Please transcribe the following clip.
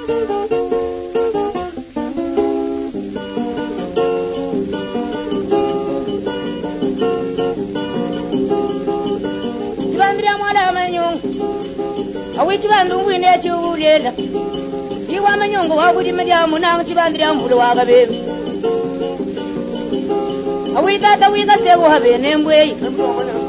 Which one do we let you live? You want a young one with him, Madame Chivandriam Budawaga. We thought that we got the name way.